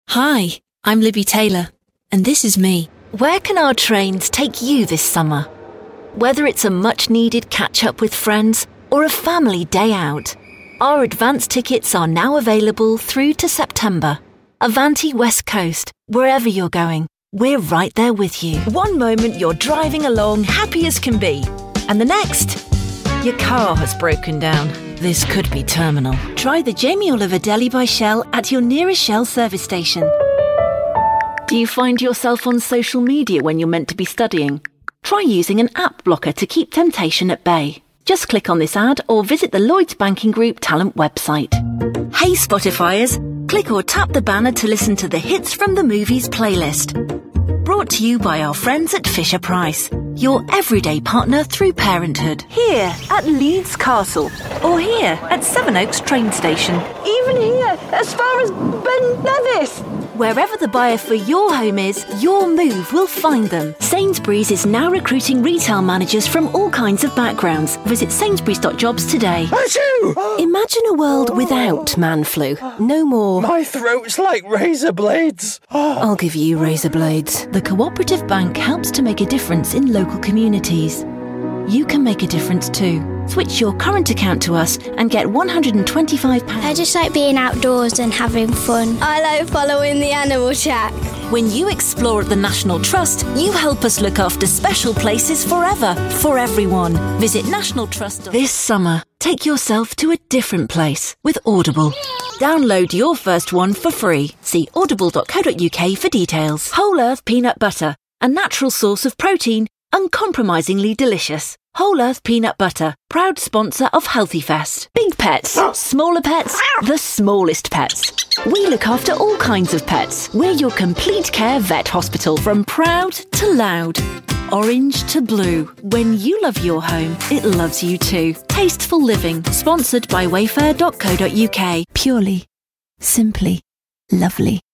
Hi, I'm Libby Taylor, and this is me. Where can our trains take you this summer? Whether it's a much-needed catch-up with friends or a family day out, our advance tickets are now available through to September. Avanti West Coast, wherever you're going, we're right there with you. One moment you're driving along happy as can be, and the next, your car has broken down. This could be terminal. Try the Jamie Oliver Deli by Shell at your nearest Shell service station. Do you find yourself on social media when you're meant to be studying? Try using an app blocker to keep temptation at bay. Just click on this ad or visit the Lloyds Banking Group talent website. Hey Spotifyers, click or tap the banner to listen to the Hits from the Movies playlist. Brought to you by our friends at Fisher-Price, your everyday partner through parenthood. Here at Leeds Castle, or here at Sevenoaks train station. Even here, as far as Ben Nevis. Wherever the buyer for your home is, your move will find them. Sainsbury's is now recruiting retail managers from all kinds of backgrounds. Visit sainsburys.jobs today. Achoo! Imagine a world without man flu. No more. My throat's like razor blades. I'll give you razor blades. The Cooperative Bank helps to make a difference in local communities. You can make a difference too. Switch your current account to us and get £125. I just like being outdoors and having fun. I like following the animal shack. When you explore at the National Trust, you help us look after special places forever, for everyone. Visit National Trust. This summer, take yourself to a different place with Audible. Download your first one for free. See audible.co.uk for details. Whole Earth Peanut Butter, a natural source of protein, uncompromisingly delicious. Whole Earth Peanut Butter, proud sponsor of Healthy Fest. Big pets, smaller pets, the smallest pets. We look after all kinds of pets. We're your complete care vet hospital from proud to loud, orange to blue. When you love your home, it loves you too. Tasteful Living, sponsored by wayfair.co.uk. Purely, simply lovely.